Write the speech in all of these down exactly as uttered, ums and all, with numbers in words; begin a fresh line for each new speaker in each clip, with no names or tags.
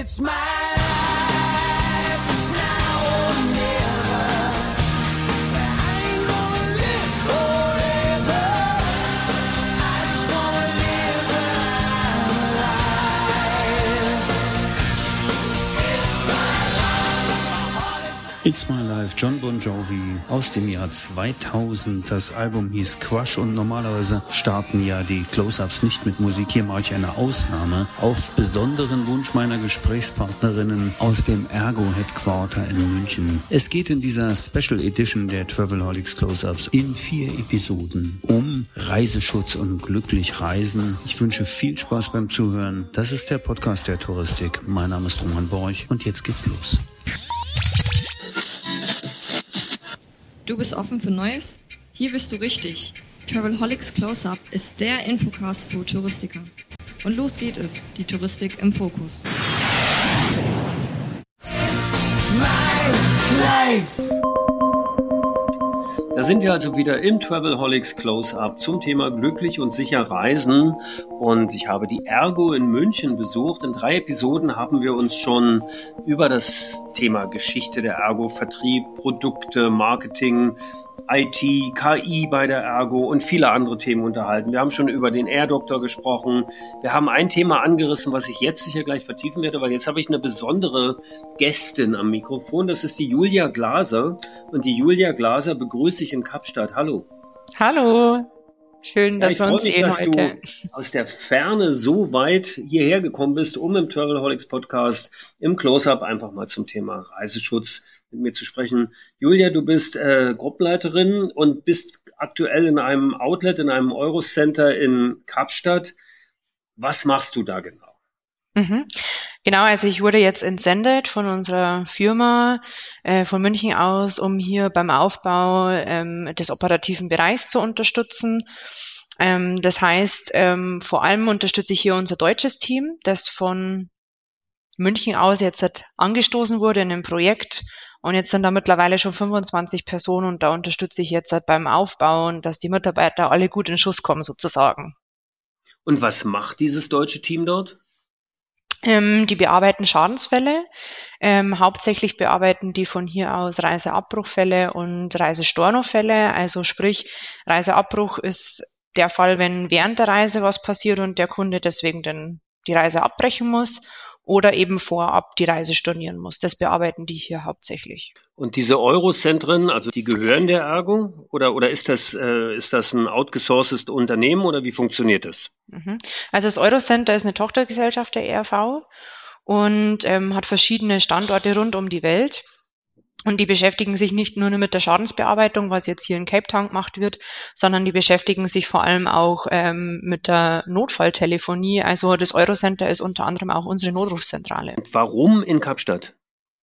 It's my life, it's now or never. I ain't gonna live forever. I just wanna live when I'm alive. It's my life, my heart is
It's My Life, John Bon Jovi aus dem Jahr zweitausend. Das Album hieß Crush und normalerweise starten ja die Close-Ups nicht mit Musik. Hier mache ich eine Ausnahme auf besonderen Wunsch meiner Gesprächspartnerinnen aus dem Ergo Headquarter in München. Es geht in dieser Special Edition der Travelholics Close-Ups in vier Episoden um Reiseschutz und glücklich reisen. Ich wünsche viel Spaß beim Zuhören. Das ist der Podcast der Touristik. Mein Name ist Roman Borch und jetzt geht's los.
Du bist offen für Neues? Hier bist du richtig. Travelholics Close-Up ist der Infocast für Touristiker. Und los geht es, die Touristik im Fokus.
Da sind wir also wieder im Travelholics Close-Up zum Thema glücklich und sicher reisen. Und ich habe die Ergo in München besucht. In drei Episoden haben wir uns schon über das Thema Geschichte der Ergo, Vertrieb, Produkte, Marketing, I T, K I bei der Ergo und viele andere Themen unterhalten. Wir haben schon über den Air-Doktor gesprochen. Wir haben ein Thema angerissen, was ich jetzt sicher gleich vertiefen werde, weil jetzt habe ich eine besondere Gästin am Mikrofon. Das ist die Julia Glaser. Und die Julia Glaser begrüße ich in Kapstadt. Hallo.
Hallo. Schön, dass
ja,
wir uns
mich,
sehen
dass
heute.
Du aus der Ferne so weit hierher gekommen bist, um im Travelholics Podcast im Close-Up einfach mal zum Thema Reiseschutz mit mir zu sprechen. Julia, du bist äh, Gruppenleiterin und bist aktuell in einem Outlet, in einem Eurocenter in Kapstadt. Was machst du da genau?
Mhm. Genau, also ich wurde jetzt entsendet von unserer Firma äh, von München aus, um hier beim Aufbau ähm, des operativen Bereichs zu unterstützen. Ähm, das heißt, ähm, vor allem unterstütze ich hier unser deutsches Team, das von München aus jetzt hat angestoßen wurde in einem Projekt. Und jetzt sind da mittlerweile schon fünfundzwanzig Personen und da unterstütze ich jetzt halt beim Aufbauen, dass die Mitarbeiter alle gut in Schuss kommen sozusagen.
Und was macht dieses deutsche Team dort?
Ähm, die bearbeiten Schadensfälle. Ähm, hauptsächlich bearbeiten die von hier aus Reiseabbruchfälle und Reisestornofälle. Also sprich, Reiseabbruch ist der Fall, wenn während der Reise was passiert und der Kunde deswegen dann die Reise abbrechen muss oder eben vorab die Reise stornieren muss. Das bearbeiten die hier hauptsächlich.
Und diese Eurozentren, also die gehören der Ergo oder oder ist das äh, ist das ein outgesourcedes Unternehmen oder wie funktioniert das?
Mhm. Also das Eurocenter ist eine Tochtergesellschaft der E R V und ähm, hat verschiedene Standorte rund um die Welt. Und die beschäftigen sich nicht nur mit der Schadensbearbeitung, was jetzt hier in Cape Town gemacht wird, sondern die beschäftigen sich vor allem auch ähm, mit der Notfalltelefonie. Also das Eurocenter ist unter anderem auch unsere Notrufzentrale.
Und warum in Kapstadt?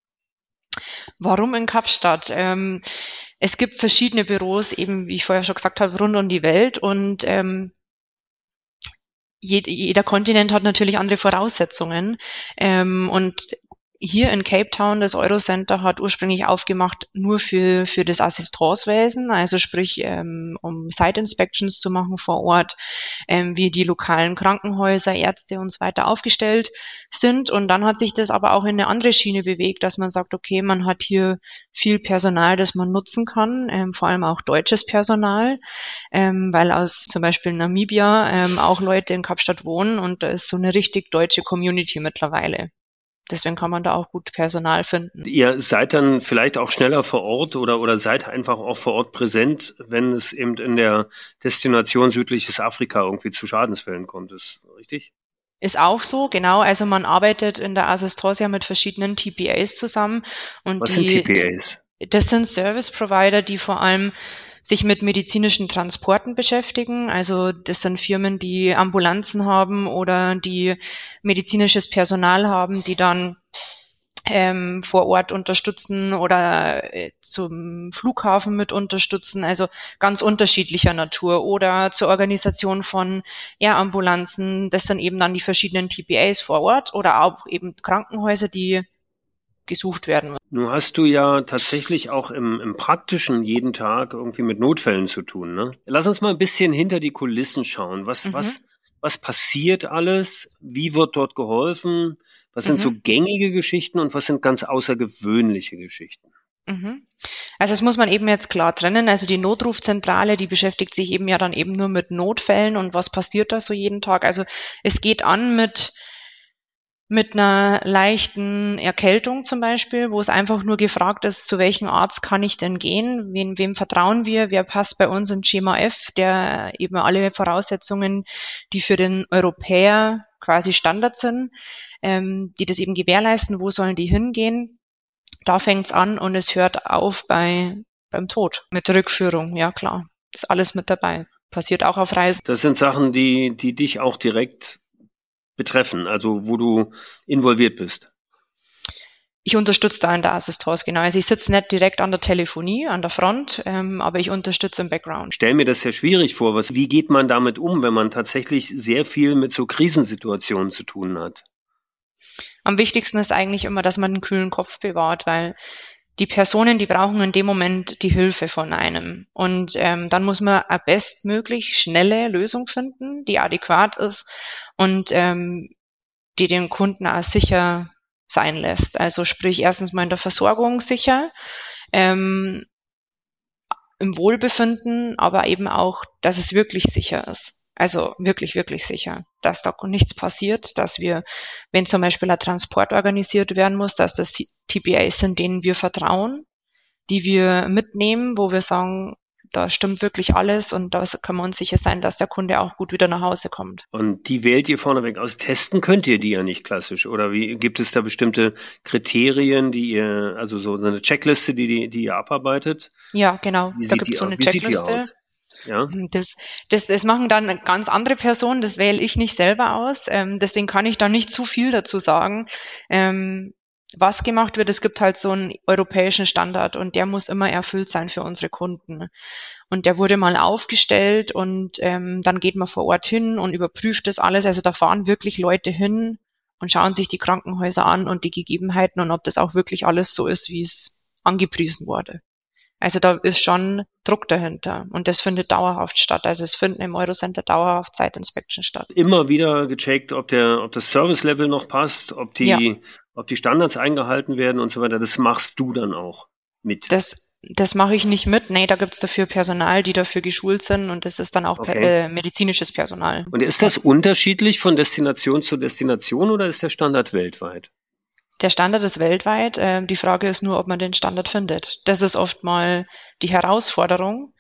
Warum in Kapstadt? Ähm, es gibt verschiedene Büros, eben wie ich vorher schon gesagt habe, rund um die Welt und ähm, jed- jeder Kontinent hat natürlich andere Voraussetzungen ähm, und hier in Cape Town, das Eurocenter hat ursprünglich aufgemacht nur für für das Assistancewesen, also sprich, ähm, um Site-Inspections zu machen vor Ort, ähm, wie die lokalen Krankenhäuser, Ärzte und so weiter aufgestellt sind. Und dann hat sich das aber auch in eine andere Schiene bewegt, dass man sagt, okay, man hat hier viel Personal, das man nutzen kann, ähm, vor allem auch deutsches Personal, ähm, weil aus zum Beispiel Namibia ähm, auch Leute in Kapstadt wohnen und da ist so eine richtig deutsche Community mittlerweile. Deswegen kann man da auch gut Personal finden.
Ihr seid dann vielleicht auch schneller vor Ort oder, oder seid einfach auch vor Ort präsent, wenn es eben in der Destination südliches Afrika irgendwie zu Schadensfällen kommt. Ist richtig?
Ist auch so, genau. Also man arbeitet in der Assistance ja mit verschiedenen T P As zusammen. Und
Was
die,
sind T P As?
Das sind Service Provider, die vor allem sich mit medizinischen Transporten beschäftigen. Also das sind Firmen, die Ambulanzen haben oder die medizinisches Personal haben, die dann ähm, vor Ort unterstützen oder äh, zum Flughafen mit unterstützen, also ganz unterschiedlicher Natur oder zur Organisation von Air-Ambulanzen. Das sind eben dann die verschiedenen T P As vor Ort oder auch eben Krankenhäuser, die gesucht werden.
Nun hast du ja tatsächlich auch im, im Praktischen jeden Tag irgendwie mit Notfällen zu tun, ne? Lass uns mal ein bisschen hinter die Kulissen schauen. Was,
Mhm.
was, Was passiert alles? Wie wird dort geholfen? Was sind
Mhm.
so gängige Geschichten und was sind ganz außergewöhnliche Geschichten?
Mhm. Also das muss man eben jetzt klar trennen. Also die Notrufzentrale, die beschäftigt sich eben ja dann eben nur mit Notfällen und was passiert da so jeden Tag. Also es geht an mit mit einer leichten Erkältung zum Beispiel, wo es einfach nur gefragt ist, zu welchem Arzt kann ich denn gehen? Wen, wem vertrauen wir? Wer passt bei uns in Schema F, der eben alle Voraussetzungen, die für den Europäer quasi Standard sind, ähm, die das eben gewährleisten, wo sollen die hingehen? Da fängt's an und es hört auf bei beim Tod mit Rückführung. Ja klar, ist alles mit dabei. Passiert auch auf Reisen.
Das sind Sachen, die, die dich auch direkt betreffen, also wo du involviert bist.
Ich unterstütze da in der Assistance, genau. Also ich sitze nicht direkt an der Telefonie, an der Front, ähm, aber ich unterstütze im Background.
Stell mir das sehr schwierig vor. Was, wie geht man damit um, wenn man tatsächlich sehr viel mit so Krisensituationen zu tun hat?
Am wichtigsten ist eigentlich immer, dass man einen kühlen Kopf bewahrt, weil die Personen, die brauchen in dem Moment die Hilfe von einem. Und ähm, dann muss man eine bestmöglich schnelle Lösung finden, die adäquat ist und ähm, die den Kunden auch sicher sein lässt. Also sprich erstens mal in der Versorgung sicher, ähm, im Wohlbefinden, aber eben auch, dass es wirklich sicher ist. Also wirklich, wirklich sicher, dass da nichts passiert, dass wir, wenn zum Beispiel ein Transport organisiert werden muss, dass das T P As sind, denen wir vertrauen, die wir mitnehmen, wo wir sagen, da stimmt wirklich alles und da können wir uns sicher sein, dass der Kunde auch gut wieder nach Hause kommt.
Und die wählt ihr vorneweg aus. Testen könnt ihr die ja nicht klassisch, oder wie gibt es da bestimmte Kriterien, die ihr, also so eine Checkliste, die, die, die ihr abarbeitet?
Ja, genau.
Wie
Da
sieht
gibt
die
es so
aus?
eine
Wie sieht die
Checkliste.
aus? Ja.
Das, das, das machen dann ganz andere Personen, das wähle ich nicht selber aus. Ähm, deswegen kann ich da nicht zu viel dazu sagen. Ähm, was gemacht wird, es gibt halt so einen europäischen Standard und der muss immer erfüllt sein für unsere Kunden. Und der wurde mal aufgestellt und ähm, dann geht man vor Ort hin und überprüft das alles. Also da fahren wirklich Leute hin und schauen sich die Krankenhäuser an und die Gegebenheiten und ob das auch wirklich alles so ist, wie es angepriesen wurde. Also da ist schon Druck dahinter und das findet dauerhaft statt. Also es finden im Eurocenter dauerhaft Site-Inspection statt.
Immer wieder gecheckt, ob der, ob das Service-Level noch passt, ob die,
Ja.
ob die Standards eingehalten werden und so weiter. Das machst du dann auch mit.
Das, das mache ich nicht mit. Nee, da gibt's dafür Personal, die dafür geschult sind und das ist dann auch
Okay.
per, äh, medizinisches Personal.
Und ist das unterschiedlich von Destination zu Destination oder ist der Standard weltweit?
Der Standard ist weltweit. Äh, die Frage ist nur, ob man den Standard findet. Das ist oft mal die Herausforderung,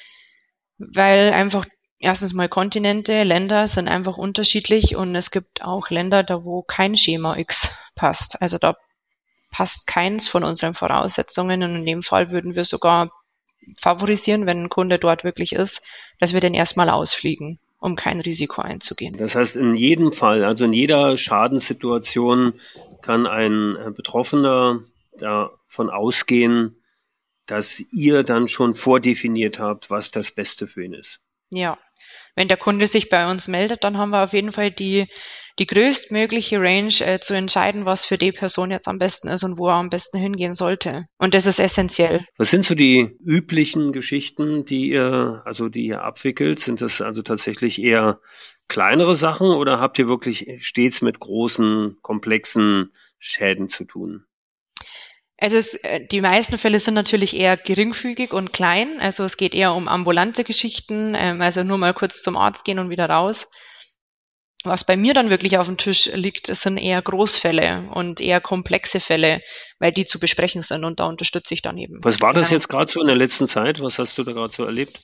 weil einfach erstens mal Kontinente, Länder sind einfach unterschiedlich und es gibt auch Länder, da wo kein Schema X passt. Also da passt keins von unseren Voraussetzungen und in dem Fall würden wir sogar favorisieren, wenn ein Kunde dort wirklich ist, dass wir den erstmal ausfliegen, um kein Risiko einzugehen.
Das heißt, in jedem Fall, also in jeder Schadenssituation kann ein äh, Betroffener davon ausgehen, dass ihr dann schon vordefiniert habt, was das Beste für ihn ist.
Ja, wenn der Kunde sich bei uns meldet, dann haben wir auf jeden Fall die, die größtmögliche Range äh, zu entscheiden, was für die Person jetzt am besten ist und wo er am besten hingehen sollte. Und das ist essentiell.
Was sind so die üblichen Geschichten, die ihr, also die ihr abwickelt? Sind das also tatsächlich eher kleinere Sachen oder habt ihr wirklich stets mit großen, komplexen Schäden zu tun?
Also es, äh, die meisten Fälle sind natürlich eher geringfügig und klein. Also es geht eher um ambulante Geschichten, ähm, also nur mal kurz zum Arzt gehen und wieder raus. Was bei mir dann wirklich auf dem Tisch liegt, das sind eher Großfälle und eher komplexe Fälle, weil die zu besprechen sind und da unterstütze ich dann eben.
Was war das
Genau.
jetzt gerade so in der letzten Zeit? Was hast du da gerade so erlebt?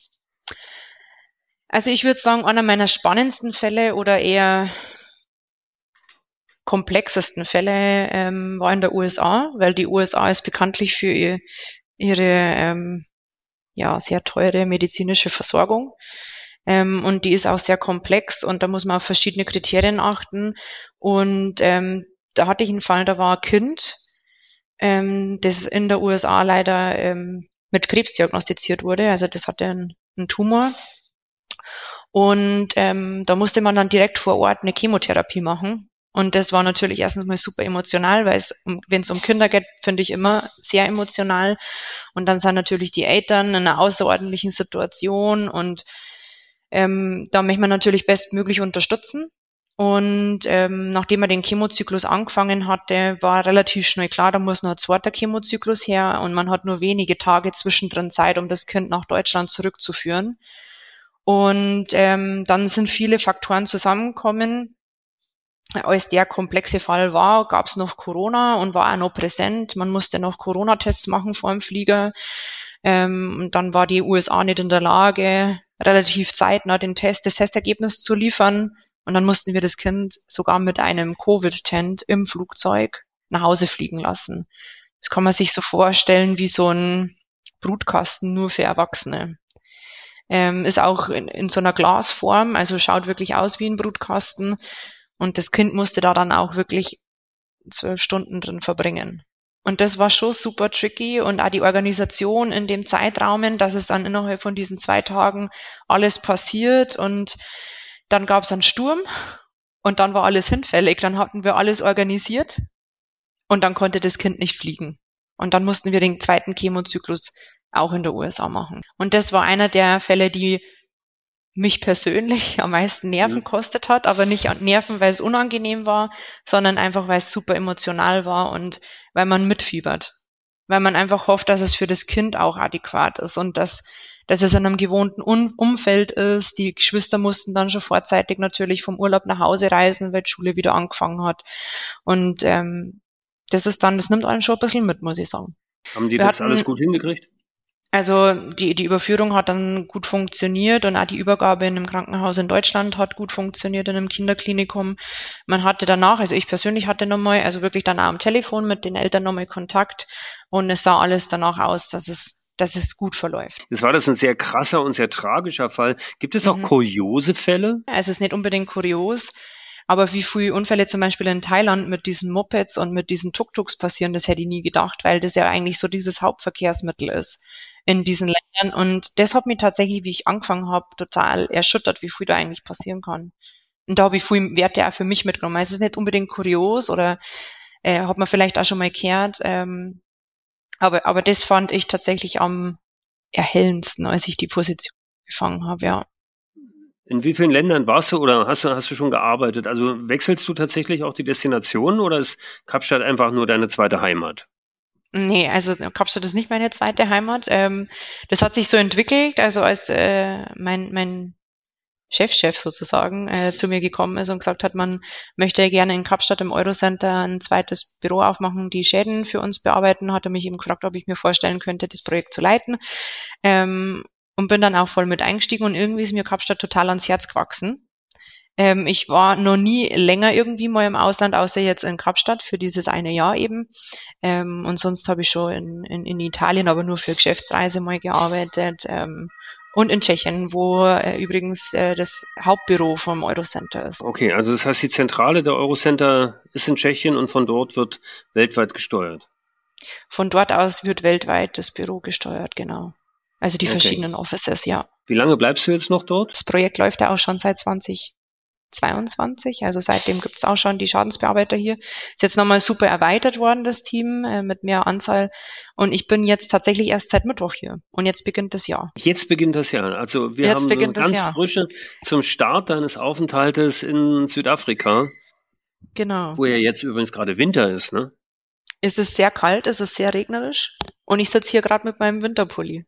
Also ich würde sagen, einer meiner spannendsten Fälle oder eher komplexesten Fälle ähm, war in der U S A, weil die U S A ist bekanntlich für ihr, ihre ähm, ja sehr teure medizinische Versorgung. Ähm, und die ist auch sehr komplex und da muss man auf verschiedene Kriterien achten. Und ähm, da hatte ich einen Fall, da war ein Kind, ähm, das in der U S A leider ähm, mit Krebs diagnostiziert wurde. Also das hatte einen, einen Tumor. Und ähm, da musste man dann direkt vor Ort eine Chemotherapie machen. Und das war natürlich erstens mal super emotional, weil es, wenn es um Kinder geht, finde ich immer sehr emotional. Und dann sind natürlich die Eltern in einer außerordentlichen Situation und Ähm, da möchte man natürlich bestmöglich unterstützen. Und ähm, nachdem er den Chemozyklus angefangen hatte, war relativ schnell klar, da muss noch ein zweiter Chemozyklus her und man hat nur wenige Tage zwischendrin Zeit, um das Kind nach Deutschland zurückzuführen. Und ähm, dann sind viele Faktoren zusammengekommen. Als der komplexe Fall war, gab es noch Corona und war auch noch präsent. Man musste noch Corona-Tests machen vor dem Flieger. Ähm, und dann war die U S A nicht in der Lage, relativ zeitnah den Test, das Testergebnis zu liefern. Und dann mussten wir das Kind sogar mit einem Covid-Tent im Flugzeug nach Hause fliegen lassen. Das kann man sich so vorstellen wie so ein Brutkasten nur für Erwachsene. Ähm, ist auch in, in so einer Glasform, also schaut wirklich aus wie ein Brutkasten. Und das Kind musste da dann auch wirklich zwölf Stunden drin verbringen. Und das war schon super tricky und auch die Organisation in dem Zeitraumen, dass es dann innerhalb von diesen zwei Tagen alles passiert und dann gab es einen Sturm und dann war alles hinfällig. Dann hatten wir alles organisiert und dann konnte das Kind nicht fliegen. Und dann mussten wir den zweiten Chemozyklus auch in der U S A machen. Und das war einer der Fälle, die mich persönlich am meisten Nerven
Mhm.
kostet hat, aber nicht an Nerven, weil es unangenehm war, sondern einfach, weil es super emotional war und weil man mitfiebert. Weil man einfach hofft, dass es für das Kind auch adäquat ist und dass, dass es in einem gewohnten Un- Umfeld ist. Die Geschwister mussten dann schon vorzeitig natürlich vom Urlaub nach Hause reisen, weil die Schule wieder angefangen hat. Und ähm, das ist dann, das nimmt einen schon ein bisschen mit, muss ich sagen.
Haben die
Wir
das alles
hatten,
gut hingekriegt?
also die, die Überführung hat dann gut funktioniert und auch die Übergabe in einem Krankenhaus in Deutschland hat gut funktioniert, in einem Kinderklinikum. Man hatte danach, also ich persönlich hatte nochmal, also wirklich dann auch am Telefon mit den Eltern nochmal Kontakt und es sah alles danach aus, dass es, dass es gut verläuft.
Jetzt war das ein sehr krasser und sehr tragischer Fall. Gibt es auch
Mhm.
kuriose Fälle?
Es ist nicht unbedingt kurios, aber wie viele Unfälle zum Beispiel in Thailand mit diesen Mopeds und mit diesen Tuk-Tuks passieren, das hätte ich nie gedacht, weil das ja eigentlich so dieses Hauptverkehrsmittel ist in diesen Ländern. Und das hat mich tatsächlich, wie ich angefangen habe, total erschüttert, wie viel da eigentlich passieren kann. Und da habe ich viel Werte auch für mich mitgenommen. Es ist nicht unbedingt kurios oder äh, hat man vielleicht auch schon mal gehört, ähm, aber, aber das fand ich tatsächlich am erhellendsten, als ich die Position gefangen habe, ja.
In wie vielen Ländern warst du oder hast du, hast du schon gearbeitet? Also wechselst du tatsächlich auch die Destination oder ist Kapstadt einfach nur deine zweite Heimat?
Nee, also Kapstadt ist nicht meine zweite Heimat. Ähm, das hat sich so entwickelt, also als äh, mein, mein Chefchef sozusagen äh, zu mir gekommen ist und gesagt hat, man möchte gerne in Kapstadt im Eurocenter ein zweites Büro aufmachen, die Schäden für uns bearbeiten, hat er mich eben gefragt, ob ich mir vorstellen könnte, das Projekt zu leiten. Ähm, und bin dann auch voll mit eingestiegen und irgendwie ist mir Kapstadt total ans Herz gewachsen. Ähm, ich war noch nie länger irgendwie mal im Ausland, außer jetzt in Kapstadt für dieses eine Jahr eben. Ähm, und sonst habe ich schon in, in, in Italien, aber nur für Geschäftsreise mal gearbeitet. Ähm, und in Tschechien, wo äh, übrigens äh, das Hauptbüro vom Eurocenter ist.
Okay, also das heißt, die Zentrale der Eurocenter ist in Tschechien und von dort wird weltweit gesteuert.
Von dort aus wird weltweit das Büro gesteuert, genau. Also die
Okay.
verschiedenen Offices, ja.
Wie lange bleibst du jetzt noch dort?
Das Projekt läuft ja auch schon seit zwanzig zweiundzwanzig, also seitdem gibt's auch schon die Schadensbearbeiter hier. Ist jetzt nochmal super erweitert worden, das Team, äh, mit mehr Anzahl. Und ich bin jetzt tatsächlich erst seit Mittwoch hier. Und jetzt beginnt das Jahr.
Jetzt beginnt das Jahr. Also wir
Jetzt
haben
beginnt das
ganz
Jahr.
frische zum Start deines Aufenthaltes in Südafrika,
Genau.
wo ja jetzt übrigens gerade Winter ist, ne?
Es ist sehr kalt, es ist sehr regnerisch. Und ich sitze hier gerade mit meinem Winterpulli.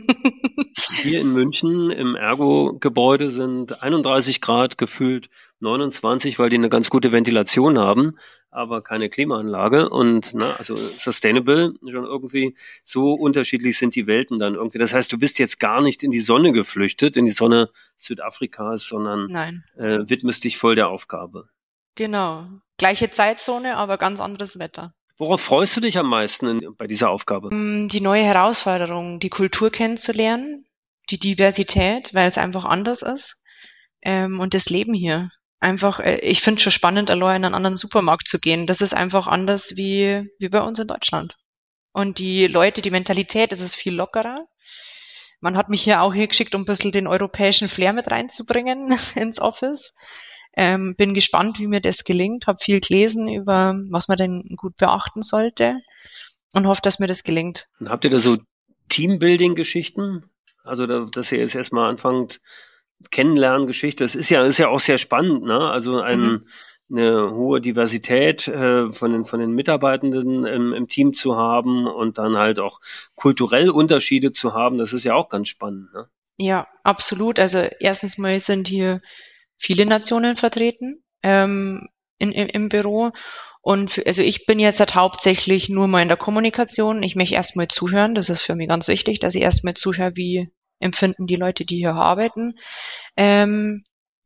Hier in München im Ergo-Gebäude sind einunddreißig Grad, gefühlt neunundzwanzig, weil die eine ganz gute Ventilation haben, aber keine Klimaanlage. Und na, also sustainable, schon irgendwie so unterschiedlich sind die Welten dann irgendwie. Das heißt, du bist jetzt gar nicht in die Sonne geflüchtet, in die Sonne Südafrikas, sondern
Nein,
äh, widmest dich voll der Aufgabe.
genau. Gleiche Zeitzone, aber ganz anderes Wetter.
Worauf freust du dich am meisten in, bei dieser Aufgabe?
Mm, Die neue Herausforderung, die Kultur kennenzulernen, die Diversität, weil es einfach anders ist, ähm, und das Leben hier. Einfach, äh, ich finde es schon spannend, allein in einen anderen Supermarkt zu gehen. Das ist einfach anders wie, wie bei uns in Deutschland. Und die Leute, die Mentalität, das ist viel lockerer. Man hat mich hier auch hier geschickt, um ein bisschen den europäischen Flair mit reinzubringen ins Office. Ähm, bin gespannt, wie mir das gelingt. Habe viel gelesen über, was man denn gut beachten sollte und hoffe, dass mir das gelingt.
Und habt ihr da so Teambuilding-Geschichten? Also, da, dass ihr jetzt erstmal anfangt, Kennenlerngeschichte. Das ist ja, ist ja auch sehr spannend, ne? Also ein, mhm. eine hohe Diversität äh, von den, von den Mitarbeitenden im, im Team zu haben und dann halt auch kulturell Unterschiede zu haben. Das ist ja auch ganz spannend, ne?
Ja, absolut. Also erstens mal sind hier viele Nationen vertreten ähm, in, im, im Büro. Und für, also ich bin jetzt halt hauptsächlich nur mal in der Kommunikation. Ich möchte erstmal zuhören. Das ist für mich ganz wichtig, dass ich erstmal zuhöre, wie empfinden die Leute, die hier arbeiten. Ähm,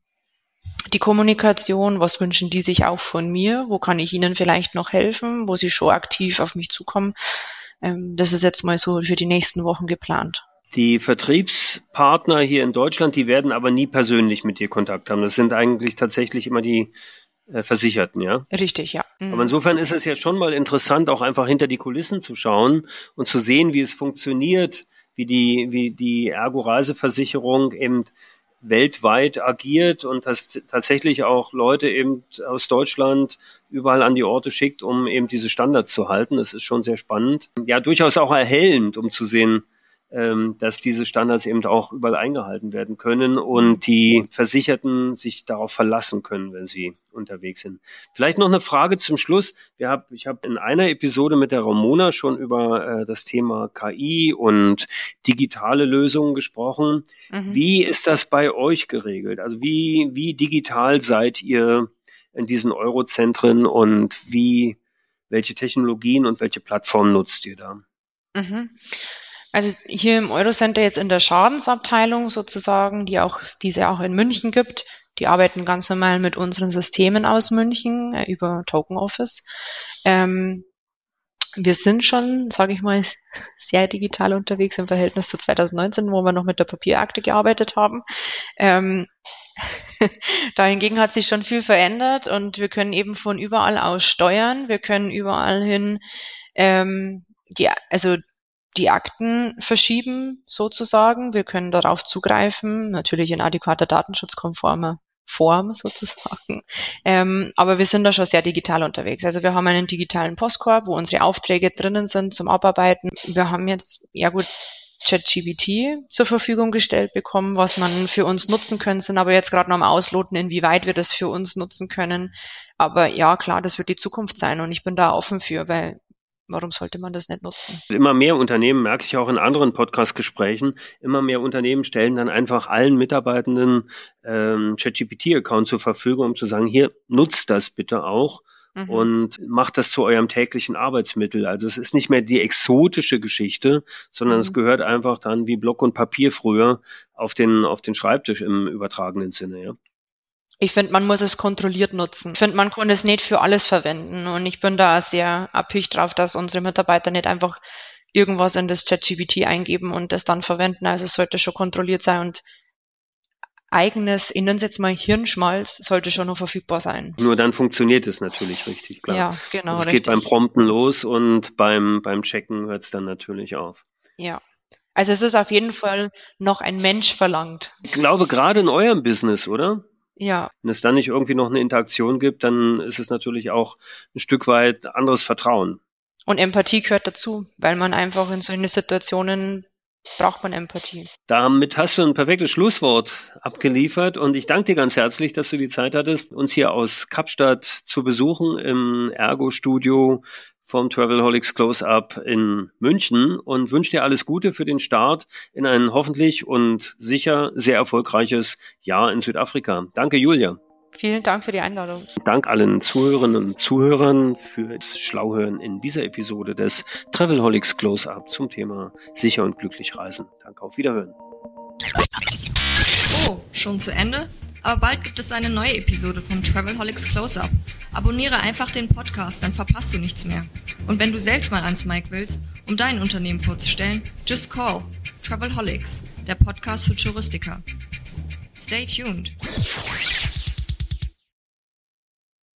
die Kommunikation, was wünschen die sich auch von mir? Wo kann ich ihnen vielleicht noch helfen? Wo sie schon aktiv auf mich zukommen? Ähm, das ist jetzt mal so für die nächsten Wochen geplant.
Die Vertriebspartner hier in Deutschland, die werden aber nie persönlich mit dir Kontakt haben. Das sind eigentlich tatsächlich immer die äh, Versicherten, ja?
Richtig, ja. Mhm.
Aber insofern ist es ja schon mal interessant, auch einfach hinter die Kulissen zu schauen und zu sehen, wie es funktioniert, wie die, wie die Ergo-Reiseversicherung eben weltweit agiert und dass tatsächlich auch Leute eben aus Deutschland überall an die Orte schickt, um eben diese Standards zu halten. Das ist schon sehr spannend. Ja, durchaus auch erhellend, um zu sehen, dass diese Standards eben auch überall eingehalten werden können und die Versicherten sich darauf verlassen können, wenn sie unterwegs sind. Vielleicht noch eine Frage zum Schluss. Wir hab, ich habe in einer Episode mit der Ramona schon über äh, das Thema K I und digitale Lösungen gesprochen. Mhm. Wie ist das bei euch geregelt? Also wie, wie digital seid ihr in diesen Eurozentren und wie, welche Technologien und welche Plattformen nutzt ihr da?
Mhm. Also hier im Eurocenter jetzt in der Schadensabteilung sozusagen, die auch, die es ja auch in München gibt, die arbeiten ganz normal mit unseren Systemen aus München äh, über Token Office. Ähm, wir sind schon, sage ich mal, sehr digital unterwegs im Verhältnis zu zwanzig neunzehn, wo wir noch mit der Papierakte gearbeitet haben. Ähm, dahingegen hat sich schon viel verändert und wir können eben von überall aus steuern. Wir können überall hin, ähm, die, also die Akten verschieben sozusagen. Wir können darauf zugreifen, natürlich in adäquater datenschutzkonformer Form sozusagen. Ähm, aber wir sind da schon sehr digital unterwegs. Also wir haben einen digitalen Postkorb, wo unsere Aufträge drinnen sind zum Abarbeiten. Wir haben jetzt, ja gut, ChatGPT zur Verfügung gestellt bekommen, was man für uns nutzen können, sind aber jetzt gerade noch am Ausloten, inwieweit wir das für uns nutzen können. Aber ja, klar, das wird die Zukunft sein und ich bin da offen für, weil warum sollte man das nicht nutzen?
Immer mehr Unternehmen, merke ich auch in anderen Podcast-Gesprächen, immer mehr Unternehmen stellen dann einfach allen Mitarbeitenden ähm, ChatGPT-Account zur Verfügung, um zu sagen, hier, nutzt das bitte auch mhm. und macht das zu eurem täglichen Arbeitsmittel. Also es ist nicht mehr die exotische Geschichte, sondern mhm. es gehört einfach dann wie Block und Papier früher auf den, auf den Schreibtisch im übertragenen Sinne, ja.
Ich finde, man muss es kontrolliert nutzen. Ich finde, man kann es nicht für alles verwenden. Und ich bin da sehr abhängig drauf, dass unsere Mitarbeiter nicht einfach irgendwas in das ChatGPT eingeben und das dann verwenden. Also es sollte schon kontrolliert sein und eigenes, ich nenne es jetzt mal Hirnschmalz, sollte schon noch verfügbar sein.
Nur dann funktioniert es natürlich richtig, klar.
Ja, genau.
Es geht beim Prompten los und beim, beim Checken hört es dann natürlich auf.
Ja. Also es ist auf jeden Fall noch ein Mensch verlangt.
Ich glaube, gerade in eurem Business, oder?
Ja.
Wenn es dann nicht irgendwie noch eine Interaktion gibt, dann ist es natürlich auch ein Stück weit anderes Vertrauen.
Und Empathie gehört dazu, weil man einfach in solchen Situationen braucht man Empathie.
Damit hast du ein perfektes Schlusswort abgeliefert und ich danke dir ganz herzlich, dass du die Zeit hattest, uns hier aus Kapstadt zu besuchen im Ergo-Studio vom Travelholics Close-Up in München und wünsche dir alles Gute für den Start in ein hoffentlich und sicher sehr erfolgreiches Jahr in Südafrika. Danke, Julia.
Vielen Dank für die Einladung.
Dank allen Zuhörerinnen und Zuhörern fürs Schlauhören in dieser Episode des Travelholics Close-Up zum Thema sicher und glücklich reisen. Danke, auf Wiederhören.
Oh, schon zu Ende? Aber bald gibt es eine neue Episode vom Travelholics Close-Up. Abonniere einfach den Podcast, dann verpasst du nichts mehr. Und wenn du selbst mal ans Mic willst, um dein Unternehmen vorzustellen, just call Travelholics, der Podcast für Touristiker. Stay tuned.